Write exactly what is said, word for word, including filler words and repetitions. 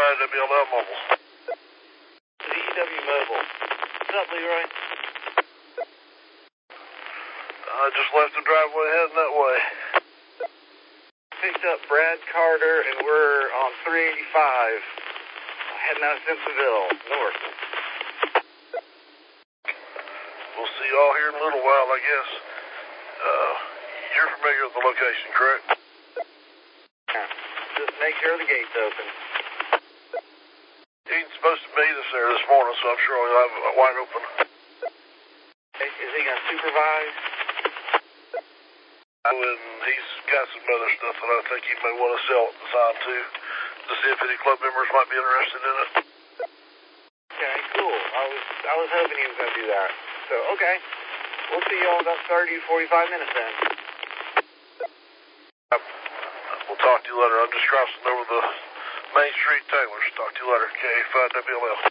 five W L L Mobile. D W Mobile. What's up, Leroy? I just left the driveway heading that way. Picked up Brad Carter, and we're on three eighty-five, heading out of Simpsonville, north. We'll see y'all here in a little while, I guess. Uh, you're familiar with the location, correct? Yeah. Just make sure the gate's open. He ain't supposed to meet us there this morning, so I'm sure he'll have it wide open. Is he going to supervise? And he's got some other stuff that I think he may want to sell at the time, too, to see if any club members might be interested in it. Okay, cool. I was I was hoping he was going to do that. So, okay. We'll see y'all in about thirty to forty-five minutes then. We'll talk to you later. I'm just crossing over the Main Street Taylors. Talk to you later. K five W L L.